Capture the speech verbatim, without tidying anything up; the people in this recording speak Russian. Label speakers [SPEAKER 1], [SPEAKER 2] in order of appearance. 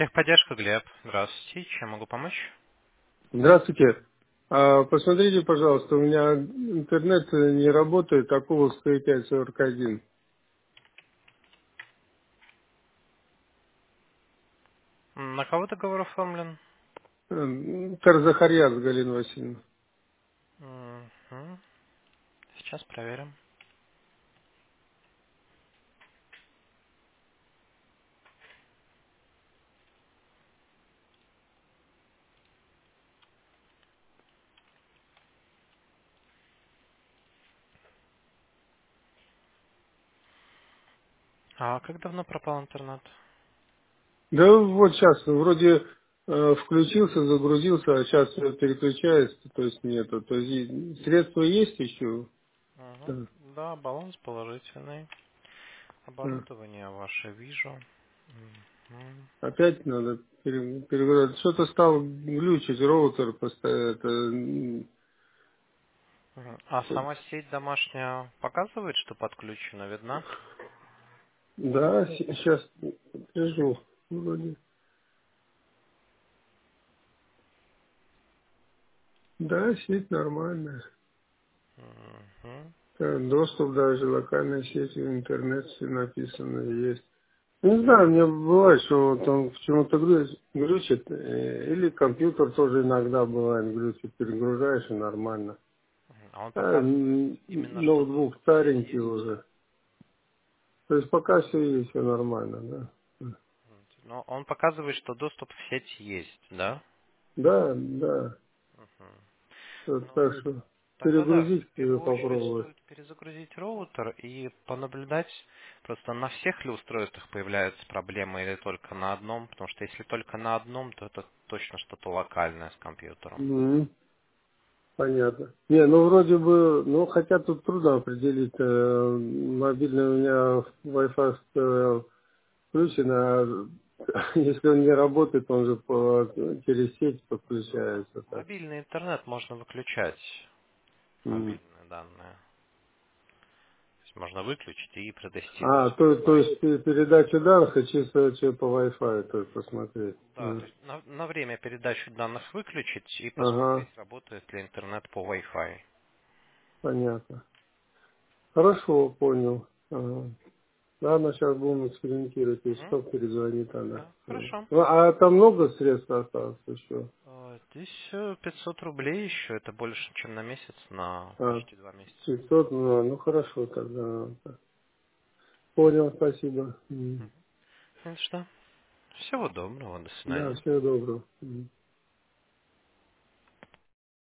[SPEAKER 1] Техподдержка, Глеб. Здравствуйте. Чем могу помочь?
[SPEAKER 2] Здравствуйте. А, посмотрите, пожалуйста, у меня интернет не работает, такого сто пять сорок один.
[SPEAKER 1] М, На кого договор оформлен?
[SPEAKER 2] М, Тарзахарьяс Галина Васильевна.
[SPEAKER 1] Мгм. Сейчас проверим. А как давно пропал интернет?
[SPEAKER 2] Да вот сейчас, вроде э, включился, загрузился, а сейчас переключается, то есть нету. То есть и средства есть еще?
[SPEAKER 1] Мгм.
[SPEAKER 2] Да.
[SPEAKER 1] Да, баланс положительный.
[SPEAKER 2] Да.
[SPEAKER 1] Оборудование ваше вижу. Мгм.
[SPEAKER 2] Опять надо пере- перегрузить. Что-то стал глючить, роутер постоянно. Это, м,
[SPEAKER 1] Мгм. А сама сеть домашняя показывает, что подключена, видно?
[SPEAKER 2] да, сейчас лежу. Вроде. Да, сеть нормальная.
[SPEAKER 1] Мгм.
[SPEAKER 2] Да, доступ даже локальной сети в интернет все написано есть. Не знаю, мне бывает, что вот он почему-то глю- глючит, э, или компьютер тоже иногда бывает глючит, перегружаешь и нормально.
[SPEAKER 1] А он
[SPEAKER 2] А,
[SPEAKER 1] показывает
[SPEAKER 2] м,
[SPEAKER 1] именно, что
[SPEAKER 2] ноутбук
[SPEAKER 1] доступ в сеть
[SPEAKER 2] старенький
[SPEAKER 1] есть?
[SPEAKER 2] уже. То есть пока все есть, все нормально, да.
[SPEAKER 1] Но он показывает, что доступ в сеть есть, да?
[SPEAKER 2] Да, да.
[SPEAKER 1] Мгм.
[SPEAKER 2] Вот
[SPEAKER 1] Ну,
[SPEAKER 2] так что
[SPEAKER 1] тогда да,
[SPEAKER 2] перегрузить
[SPEAKER 1] в
[SPEAKER 2] или
[SPEAKER 1] первую очередь
[SPEAKER 2] попробовать.
[SPEAKER 1] стоит перезагрузить роутер и понаблюдать, просто на всех ли устройствах появляются проблемы или только на одном, потому что если только на одном, то это точно что-то локальное с компьютером.
[SPEAKER 2] Мгм. Понятно. Не, ну вроде бы, ну хотя тут трудно определить. э, Мобильный у меня Wi-Fi э, включен, а если он не работает, он же по, через сеть подключается. Так.
[SPEAKER 1] Мобильный интернет можно выключать,
[SPEAKER 2] М.
[SPEAKER 1] мобильные данные. То есть можно выключить и
[SPEAKER 2] А,
[SPEAKER 1] протестировать
[SPEAKER 2] то, то
[SPEAKER 1] Wi-Fi.
[SPEAKER 2] есть пе- передача данных и чисто че по Wi-Fi только посмотреть.
[SPEAKER 1] Да, то
[SPEAKER 2] М.
[SPEAKER 1] есть на, на время передачу данных выключить и
[SPEAKER 2] Ага,
[SPEAKER 1] посмотреть, работает ли интернет по Wi-Fi.
[SPEAKER 2] понятно. Хорошо, понял. Ага. Ладно, сейчас будем экспериментировать, если
[SPEAKER 1] Мгм.
[SPEAKER 2] что, перезвонит она.
[SPEAKER 1] Да,
[SPEAKER 2] М.
[SPEAKER 1] хорошо.
[SPEAKER 2] Ну, а там много средств осталось еще?
[SPEAKER 1] А, Здесь э, пятьсот рублей еще, это больше, чем на месяц, на
[SPEAKER 2] А,
[SPEAKER 1] почти два месяца.
[SPEAKER 2] шестьсот, ну, ну хорошо тогда. Понял, спасибо. М.
[SPEAKER 1] Ну что, всего доброго, до
[SPEAKER 2] Да,
[SPEAKER 1] свидания.
[SPEAKER 2] всего доброго. М.